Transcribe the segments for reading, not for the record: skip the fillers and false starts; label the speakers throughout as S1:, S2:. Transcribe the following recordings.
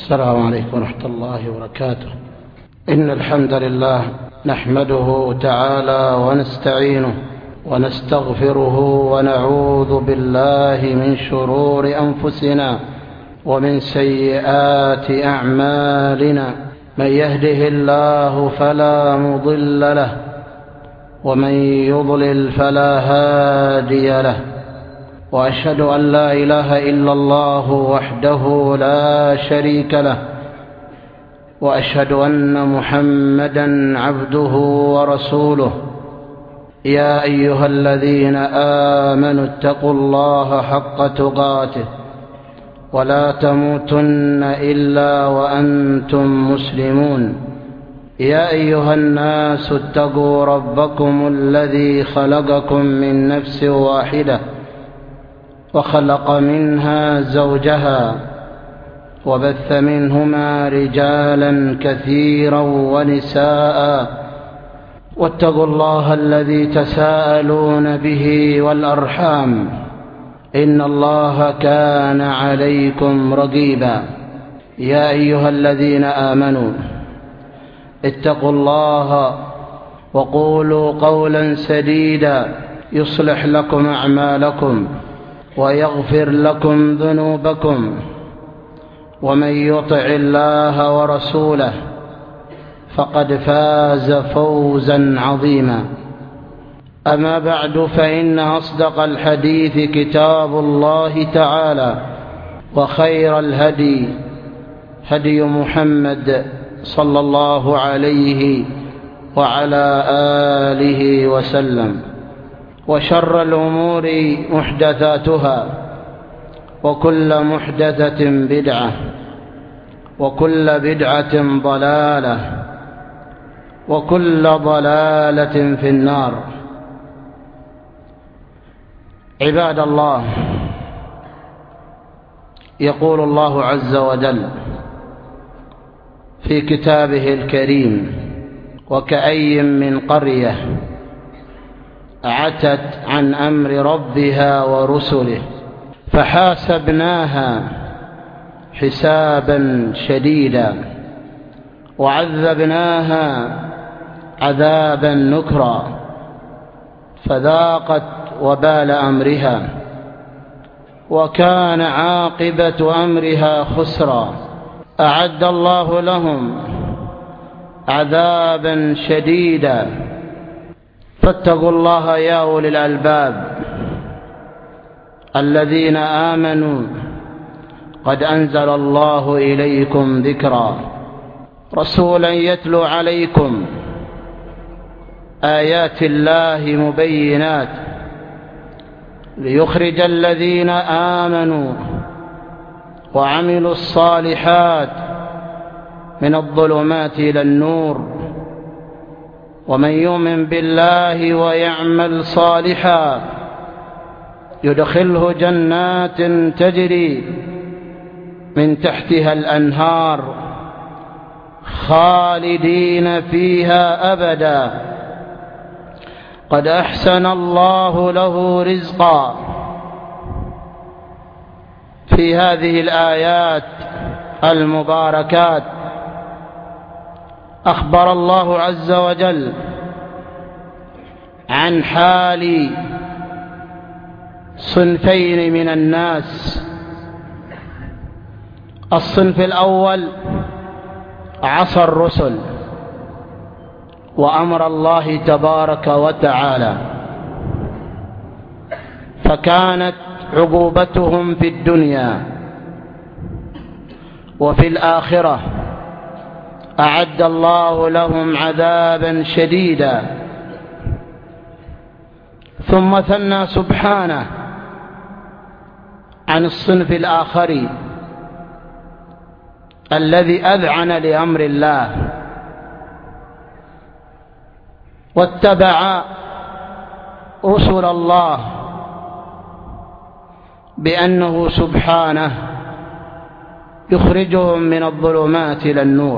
S1: السلام عليكم ورحمة الله وبركاته. إن الحمد لله نحمده تعالى ونستعينه ونستغفره ونعوذ بالله من شرور أنفسنا ومن سيئات أعمالنا. من يهده الله فلا مضل له ومن يضلل فلا هادي له، وأشهد أن لا إله إلا الله وحده لا شريك له، وأشهد أن محمدا عبده ورسوله. يا أيها الذين آمنوا اتقوا الله حق تقاته ولا تموتن إلا وأنتم مسلمون. يا أيها الناس اتقوا ربكم الذي خلقكم من نفس واحدة وخلق منها زوجها وبث منهما رجالا كثيرا ونساء، واتقوا الله الذي تساءلون به والأرحام إن الله كان عليكم رقيبا. يا أيها الذين آمنوا اتقوا الله وقولوا قولا سديدا يصلح لكم أعمالكم ويغفر لكم ذنوبكم، ومن يطع الله ورسوله فقد فاز فوزا عظيما. أما بعد، فإن أصدق الحديث كتاب الله تعالى، وخير الهدي هدي محمد صلى الله عليه وعلى آله وسلم، وشر الأمور محدثاتها، وكل محدثة بدعة، وكل بدعة ضلالة، وكل ضلالة في النار. عباد الله، يقول الله عز وجل في كتابه الكريم: وكأي من قرية عتت عن أمر ربها ورسله فحاسبناها حسابا شديدا وعذبناها عذابا نكرا فذاقت وبال أمرها وكان عاقبة أمرها خسرا. أعد الله لهم عذابا شديدا. فاتقوا الله يا أولي الألباب الذين آمنوا، قد أنزل الله إليكم ذكرا، رسولا يتلو عليكم آيات الله مبينات ليخرج الذين آمنوا وعملوا الصالحات من الظلمات إلى النور، ومن يؤمن بالله ويعمل صالحا يدخله جنات تجري من تحتها الأنهار خالدين فيها أبدا، قد أحسن الله له رزقا. في هذه الآيات المباركات أخبر الله عز وجل عن حال صنفين من الناس. الصنف الأول عصى الرسل وأمر الله تبارك وتعالى، فكانت عقوبتهم في الدنيا وفي الآخرة أعد الله لهم عذابا شديدا. ثم ثنى سبحانه عن الصنف الآخر الذي أذعن لأمر الله واتبع رسل الله، بأنه سبحانه يخرجهم من الظلمات إلى النور،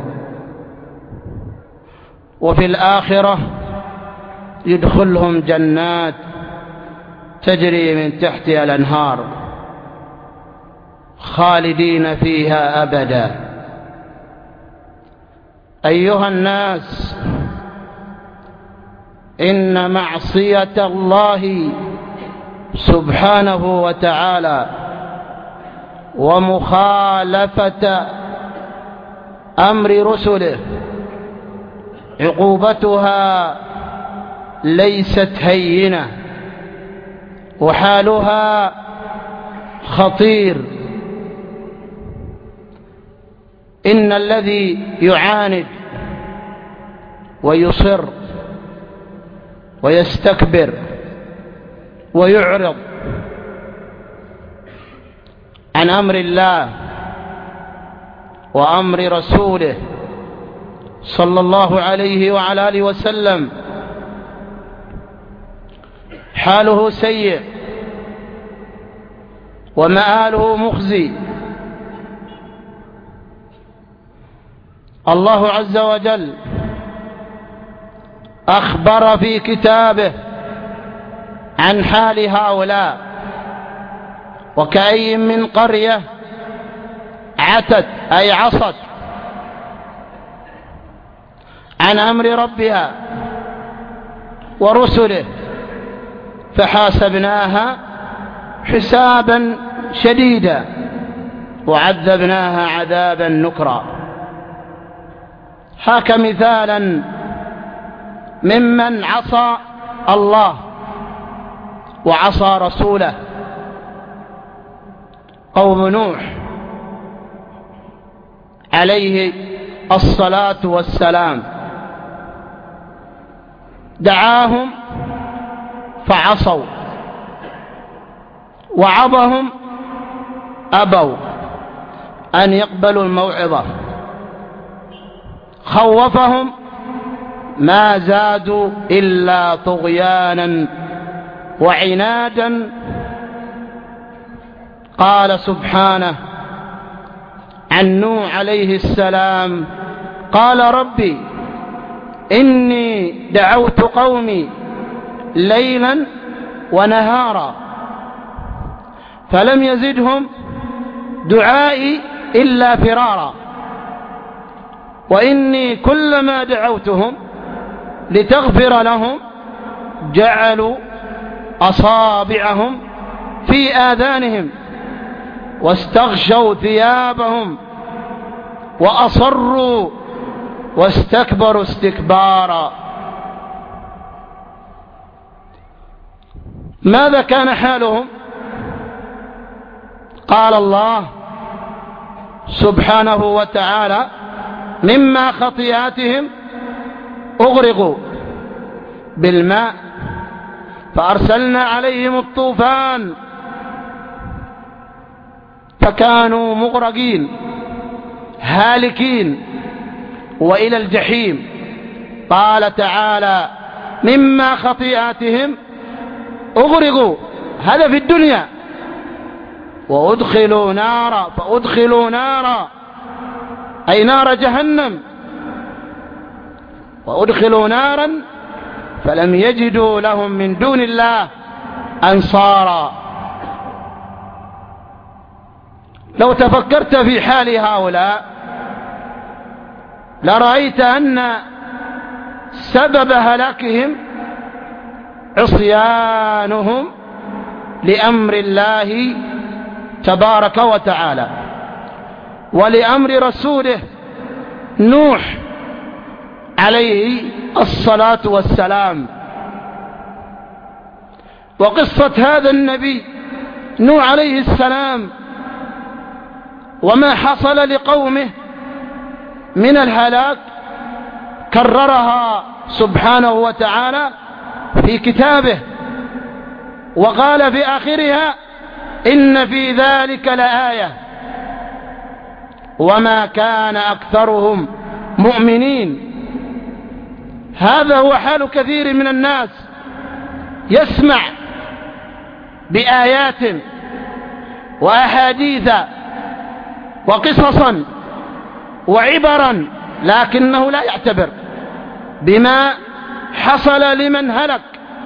S1: وفي الآخرة يدخلهم جنات تجري من تحتها الأنهار خالدين فيها أبدا. أيها الناس، إن معصية الله سبحانه وتعالى ومخالفة أمر رسله عقوبتها ليست هينة، وحالها خطير. إن الذي يعاند ويصر ويستكبر ويعرض عن أمر الله وأمر رسوله صلى الله عليه وعلى آله وسلم حاله سيء ومآله مخزي. الله عز وجل أخبر في كتابه عن حال هؤلاء: وكأي من قرية عتت أي عصت عن أمر ربها ورسله فحاسبناها حسابا شديدا وعذبناها عذابا نكرا. هاك مثالا ممن عصى الله وعصى رسوله: قوم نوح عليه الصلاة والسلام، دعاهم فعصوا، وعظهم أبوا أن يقبلوا الموعظة، خوفهم ما زادوا إلا طغيانا وعنادا. قال سبحانه عن نوح عليه السلام: قال ربي إني دعوت قومي ليلا ونهارا فلم يزدهم دعائي إلا فرارا، وإني كلما دعوتهم لتغفر لهم جعلوا أصابعهم في آذانهم واستغشوا ثيابهم وأصروا واستكبروا استكبارا. ماذا كان حالهم؟ قال الله سبحانه وتعالى: مما خطيئاتهم أغرقوا بالماء فأرسلنا عليهم الطوفان فكانوا مغرقين هالكين وإلى الجحيم. قال تعالى: مما خطيئاتهم أغرقوا، هذا في الدنيا، وأدخلوا نارا، فأدخلوا نارا أي نار جهنم، وأدخلوا نارا فلم يجدوا لهم من دون الله أنصارا. لو تفكرت في حال هؤلاء لرأيت أن سبب هلاكهم عصيانهم لأمر الله تبارك وتعالى ولأمر رسوله نوح عليه الصلاة والسلام. وقصة هذا النبي نوح عليه السلام وما حصل لقومه من الهلاك كررها سبحانه وتعالى في كتابه، وقال في آخرها: إن في ذلك لآية وما كان أكثرهم مؤمنين. هذا هو حال كثير من الناس، يسمع بآيات وأحاديث وقصصا وعبرا، لكنه لا يعتبر بما حصل لمن هلك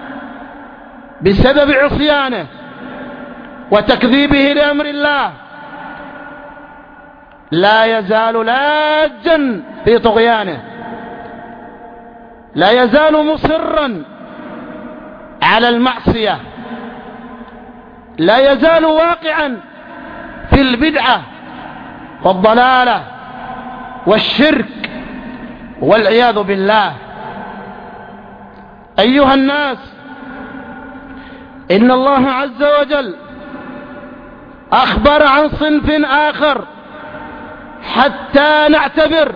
S1: بسبب عصيانه وتكذيبه لأمر الله. لا يزال لاجا في طغيانه لا يزال مصرا على المعصية، لا يزال واقعا في البدعة والضلالة والشرك والعياذ بالله. أيها الناس، إن الله عز وجل أخبر عن صنف آخر حتى نعتبر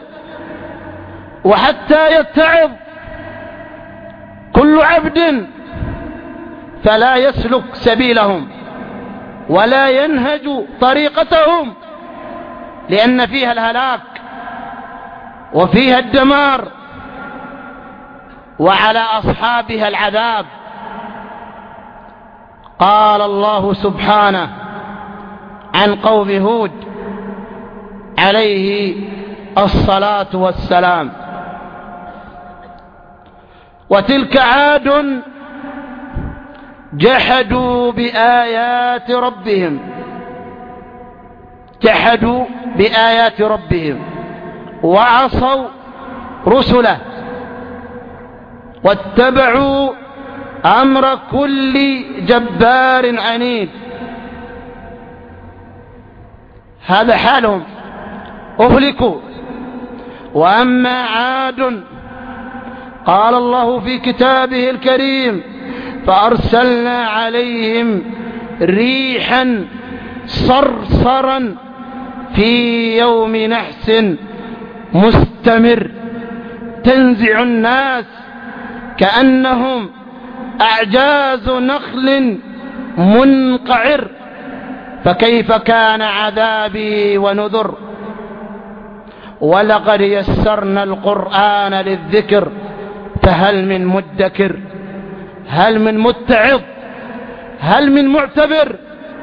S1: وحتى يتعظ كل عبد فلا يسلك سبيلهم ولا ينهج طريقتهم، لأن فيها الهلاك وفيها الدمار وعلى أصحابها العذاب. قال الله سبحانه عن قوم هود عليه الصلاة والسلام: وتلك عاد جحدوا بآيات ربهم، جحدوا بآيات ربهم وعصوا رسله واتبعوا أمر كل جبار عنيد. هذا حالهم، أهلكوا. وأما عاد قال الله في كتابه الكريم: فأرسلنا عليهم ريحا صرصرا في يوم نحس مستمر تنزع الناس كأنهم أعجاز نخل منقعر، فكيف كان عذابي ونذر. ولقد يسرنا القرآن للذكر فهل من مدكر، هل من متعظ، هل من معتبر.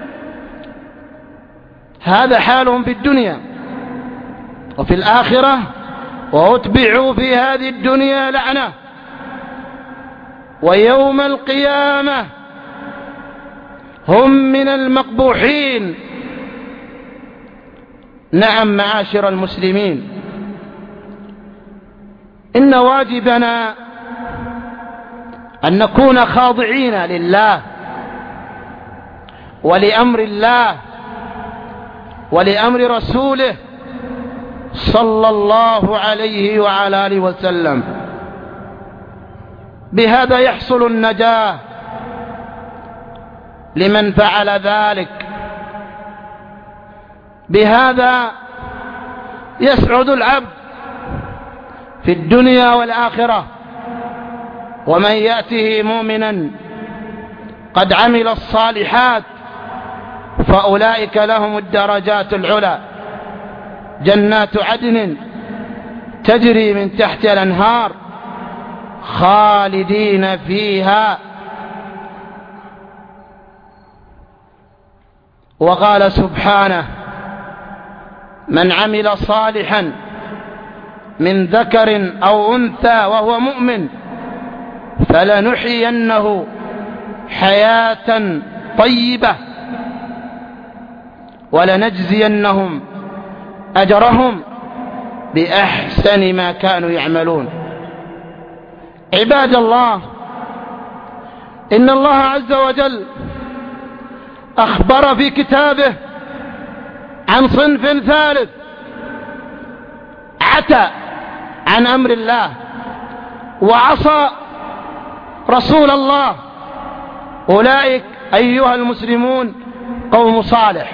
S1: هذا حالهم في الدنيا. وفي الآخرة: وأتبعوا في هذه الدنيا لعنة ويوم القيامة هم من المقبوحين. نعم معاشر المسلمين، إن واجبنا أن نكون خاضعين لله ولأمر الله ولأمر رسوله صلى الله عليه وعلى آله وسلم. بهذا يحصل النجاة لمن فعل ذلك، بهذا يسعد العبد في الدنيا والآخرة. ومن يأته مؤمنا قد عمل الصالحات فأولئك لهم الدرجات العلى، جنات عدن تجري من تحت الأنهار خالدين فيها. وقال سبحانه: من عمل صالحا من ذكر أو أنثى وهو مؤمن فلنحيينه حياة طيبة ولنجزينهم أجرهم بأحسن ما كانوا يعملون. عباد الله، إن الله عز وجل أخبر في كتابه عن صنف ثالث عتى عن أمر الله وعصى رسول الله. أولئك أيها المسلمون قوم صالح،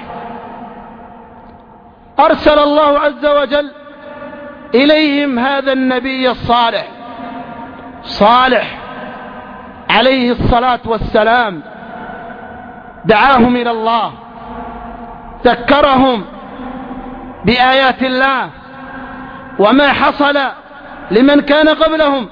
S1: أرسل الله عز وجل إليهم هذا النبي الصالح صالح عليه الصلاة والسلام، دعاهم إلى الله، ذكرهم بآيات الله وما حصل لمن كان قبلهم.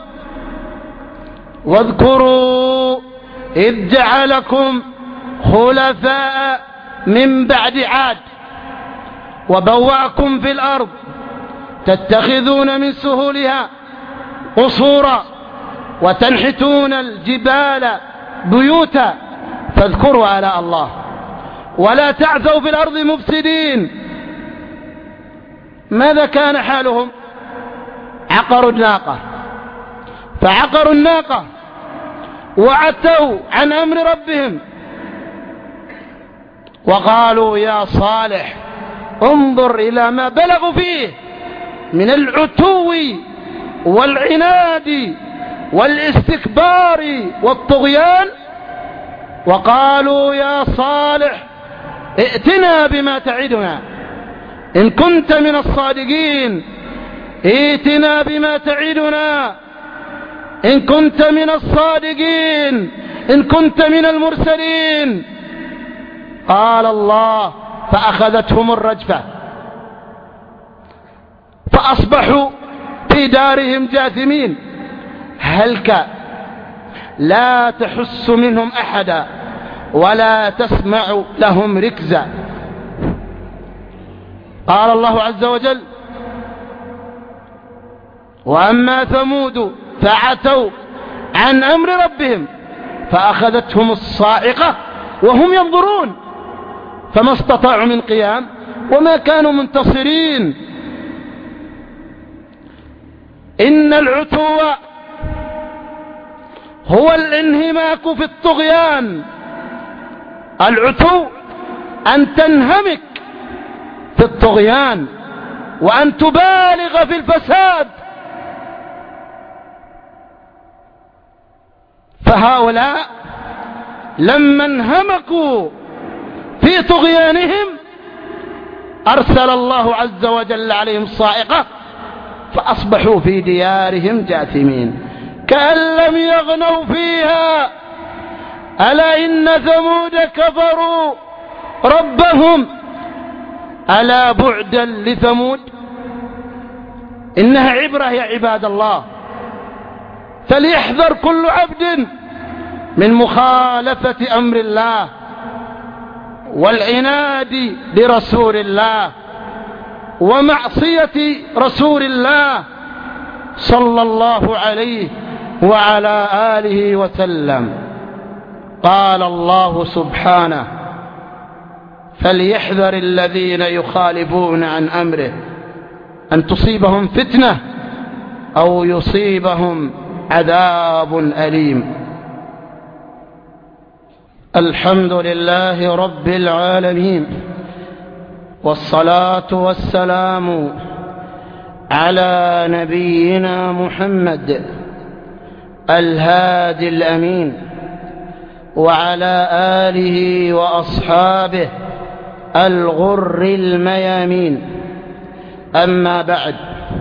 S1: واذكروا إذ جعلكم خلفاء من بعد عاد وبوأكم في الأرض تتخذون من سهولها قصورا وتنحتون الجبال بيوتا فاذكروا آلاء الله ولا تعثوا في الأرض مفسدين. ماذا كان حالهم؟ عقروا الناقة فعقروا الناقة وعتوا عن أمر ربهم وقالوا يا صالح انظر إلى ما بلغوا فيه من العتو والعناد والاستكبار والطغيان، وقالوا يا صالح ائتنا بما تعدنا إن كنت من الصادقين، ائتنا بما تعدنا إن كنت من الصادقين، إن كنت من المرسلين. قال الله فأخذتهم الرجفة فأصبحوا في دارهم جاثمين هلك لا تحس منهم أحدا ولا تسمع لهم ركزا. قال الله عز وجل وأما ثمود فعتوا عن أمر ربهم فأخذتهم الصاعقة وهم ينظرون فما استطاعوا من قيام وما كانوا منتصرين. إن العتو هو الانهماك في الطغيان. العتو أن تنهمك في الطغيان وأن تبالغ في الفساد. فهؤلاء لما انهمكوا في طغيانهم أرسل الله عز وجل عليهم الصاعقة فأصبحوا في ديارهم جاثمين كأن لم يغنوا فيها. ألا إن ثمود كفروا ربهم ألا بعدا لثمود. إنها عبرة يا عباد الله، فليحذر كل عبد من مخالفة أمر الله والعناد برسول الله ومعصية رسول الله صلى الله عليه وعلى آله وسلم. قال الله سبحانه فليحذر الذين يخالفون عن أمره أن تصيبهم فتنة أو يصيبهم عذاب أليم. الحمد لله رب العالمين، والصلاة والسلام على نبينا محمد الهادي الأمين وعلى آله وأصحابه الغر الميامين. أما بعد،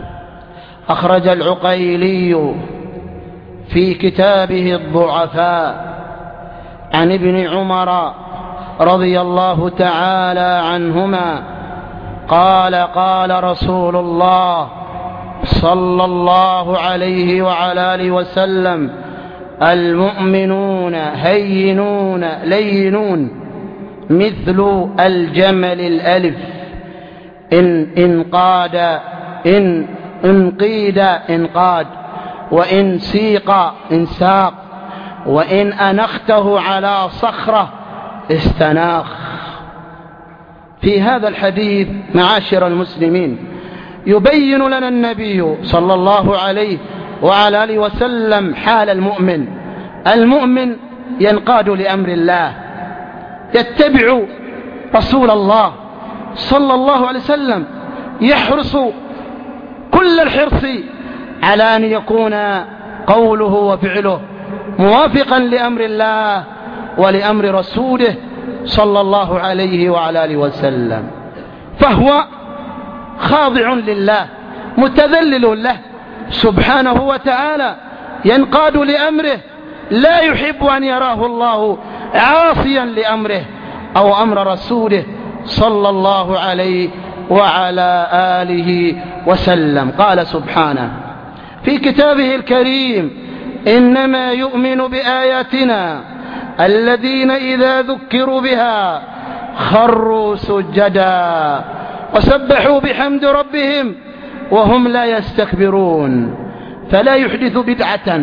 S1: أخرج العقيلي في كتابه الضعفاء عن ابن عمر رضي الله تعالى عنهما قال قال رسول الله صلى الله عليه وعلى آله وسلم المؤمنون هينون لينون مثل الجمل الألف إن انقاد إن انقيد انقاد وإن سيق انساق وإن أنخته على صخرة استناخ. في هذا الحديث معاشر المسلمين يبين لنا النبي صلى الله عليه وعلى آله وسلم حال المؤمن. المؤمن ينقاد لأمر الله، يتبع رسول الله صلى الله عليه وسلم، يحرص كل الحرص على أن يكون قوله وفعله موافقا لأمر الله ولأمر رسوله صلى الله عليه وعلى آله وسلم، فهو خاضع لله متذلل له سبحانه وتعالى، ينقاد لأمره، لا يحب أن يراه الله عاصيا لأمره أو أمر رسوله صلى الله عليه وعلى آله وسلم. قال سبحانه في كتابه الكريم إنما يؤمن بآياتنا الذين إذا ذكروا بها خروا سجدا وسبحوا بحمد ربهم وهم لا يستكبرون. فلا يحدث بدعة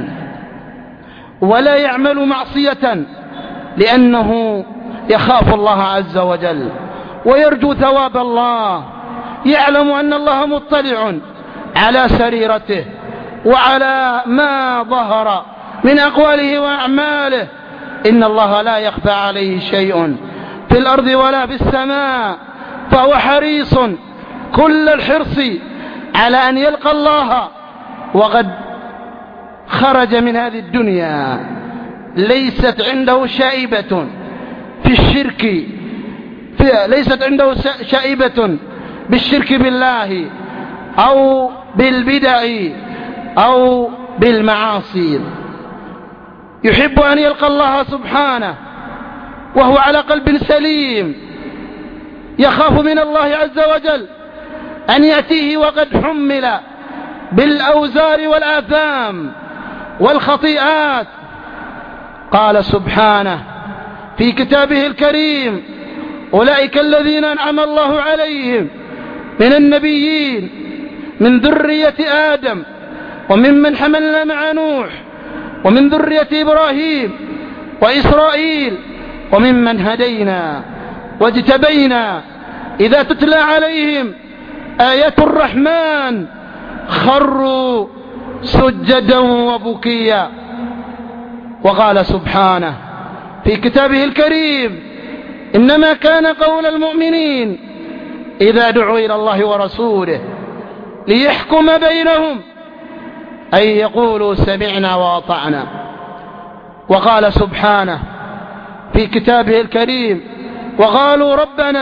S1: ولا يعمل معصية لأنه يخاف الله عز وجل ويرجو ثواب الله، يعلم أن الله مطلع على سريرته وعلى ما ظهر من أقواله وأعماله. إن الله لا يخفى عليه شيء في الأرض ولا في السماء، فهو حريص كل الحرص على أن يلقى الله وقد خرج من هذه الدنيا ليست عنده شائبة في الشرك، ليست عنده شائبة بالشرك بالله أو بالبدع أو بالمعاصي. يحب أن يلقى الله سبحانه وهو على قلب سليم، يخاف من الله عز وجل أن يأتيه وقد حمل بالأوزار والآثام والخطيئات. قال سبحانه في كتابه الكريم: أولئك الذين أنعم الله عليهم من النبيين من ذرية آدم وممن حملنا مع نوح ومن ذرية إبراهيم وإسرائيل وممن هدينا واجتبينا إذا تتلى عليهم آيات الرحمن خروا سجدا وبكيا. وقال سبحانه في كتابه الكريم: إنما كان قول المؤمنين إذا دعوا إلى الله ورسوله ليحكم بينهم أن يقولوا سمعنا وأطعنا. وقال سبحانه في كتابه الكريم: وقالوا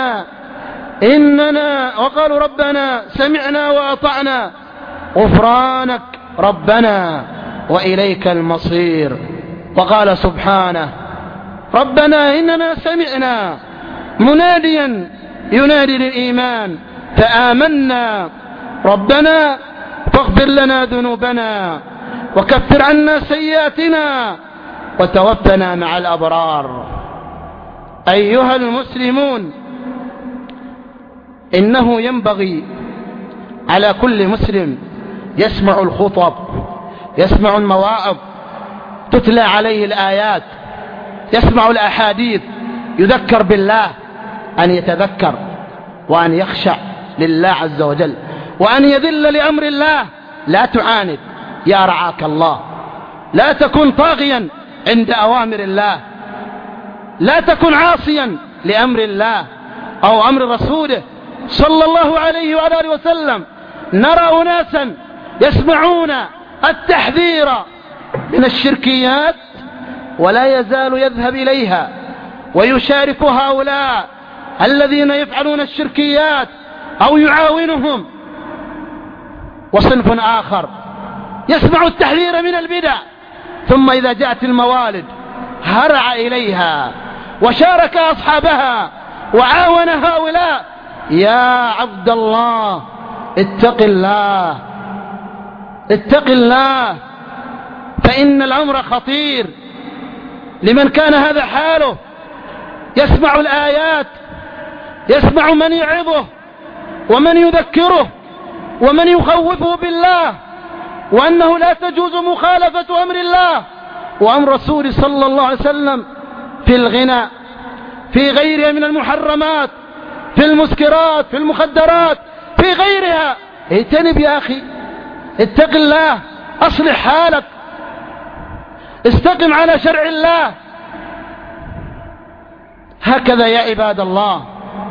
S1: ربنا سمعنا وأطعنا غفرانك ربنا وإليك المصير. وقال سبحانه: ربنا إننا سمعنا مناديا ينادي للإيمان فآمنا ربنا فاغفر لنا ذنوبنا وكفر عنا سيئاتنا وتوفنا مع الأبرار. أيها المسلمون، إنه ينبغي على كل مسلم يسمع الخطب، يسمع المواعظ، تتلى عليه الآيات، يسمع الأحاديث، يذكر بالله، أن يتذكر وأن يخشع لله عز وجل وأن يذل لأمر الله. لا تعاند يا رعاك الله، لا تكن طاغيا عند أوامر الله، لا تكن عاصيا لأمر الله أو أمر رسوله صلى الله عليه وعلى آله وسلم. نرى أناسا يسمعون التحذير من الشركيات ولا يزال يذهب إليها ويشارك هؤلاء الذين يفعلون الشركيات أو يعاونهم. وصنف آخر يسمع التحذير من البدع ثم إذا جاءت الموالد هرع إليها وشارك أصحابها وعاون هؤلاء. يا عبد الله اتق الله، اتق الله، فإن الأمر خطير لمن كان هذا حاله، يسمع الآيات، يسمع من يعظه ومن يذكره ومن يخوفه بالله وأنه لا تجوز مخالفة أمر الله وأمر رسول صلى الله عليه وسلم في الغنى، في غيرها من المحرمات، في المسكرات، في المخدرات، في غيرها. اجتنب يا أخي، اتق الله، أصلح حالك، استقم على شرع الله. هكذا يا عباد الله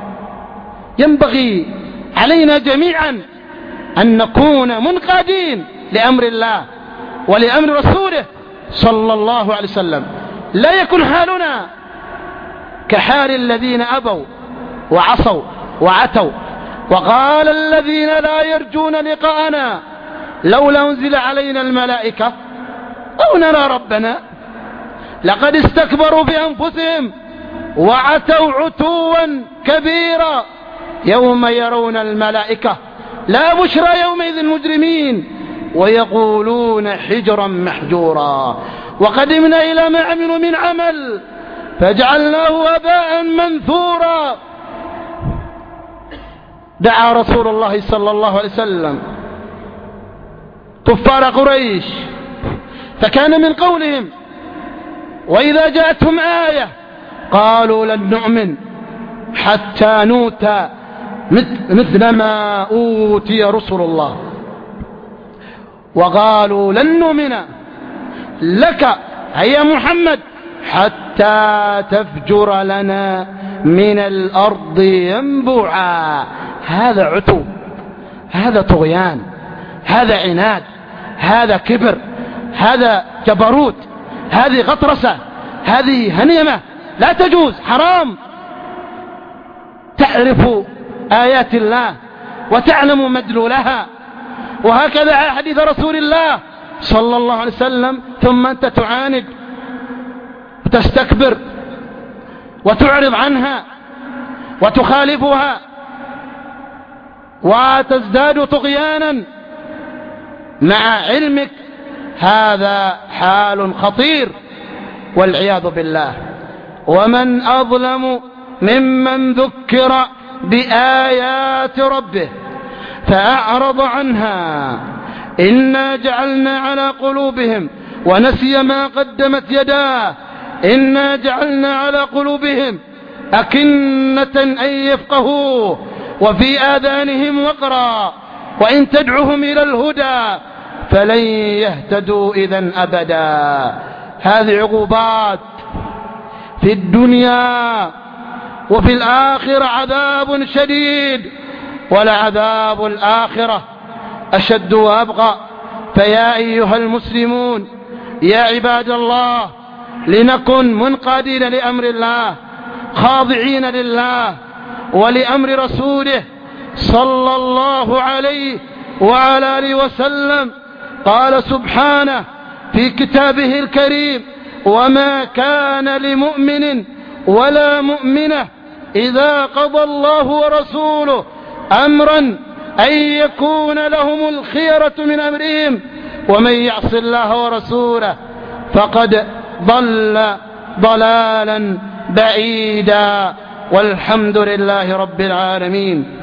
S1: ينبغي علينا جميعا أن نكون منقادين لأمر الله ولأمر رسوله صلى الله عليه وسلم. لا يكن حالنا كحال الذين أبوا وعصوا وعتوا. وقال الذين لا يرجون لقاءنا لولا أنزل علينا الملائكة أو نرى ربنا لقد استكبروا بأنفسهم وعتوا عتوا كبيرا يوم يرون الملائكة لا بشرى يومئذ المجرمين ويقولون حجرا محجورا وقدمنا إلى ما عملوا من عمل فجعلناه هباء منثورا. دعا رسول الله صلى الله عليه وسلم كفار قريش فكان من قولهم وإذا جاءتهم آية قالوا لن نؤمن حتى نؤتى مثل ما أوتي رسل الله. وقالوا لن نؤمن لك يا محمد حتى تفجر لنا من الأرض ينبوعا. هذا عتو، هذا طغيان، هذا عناد، هذا كبر، هذا جبروت، هذه غطرسة، هذه هنيمة لا تجوز، حرام. تعرف آيات الله وتعلم مدلولها، وهكذا حديث رسول الله صلى الله عليه وسلم، ثم أنت تعاند وتستكبر وتعرض عنها وتخالفها وتزداد طغيانا مع علمك. هذا حال خطير والعياذ بالله. ومن أظلم ممن ذكر بآيات ربه فأعرض عنها إنا جعلنا على قلوبهم ونسي ما قدمت يداه إنا جعلنا على قلوبهم أكنة أن يفقهوه وفي آذانهم وقرا وإن تدعهم إلى الهدى فلن يهتدوا إذن أبدا. هذه عقوبات في الدنيا، وفي الآخرة عذاب شديد، ولعذاب الآخرة أشد وأبقى. فيا أيها المسلمون يا عباد الله، لنكن منقادين لأمر الله خاضعين لله ولأمر رسوله صلى الله عليه وعلى آله وسلم. قال سبحانه في كتابه الكريم: وما كان لمؤمن ولا مؤمنة إذا قضى الله ورسوله أمرا أن يكون لهم الخيرة من أمرهم ومن يعص الله ورسوله فقد ضل ضلالا بعيدا. والحمد لله رب العالمين.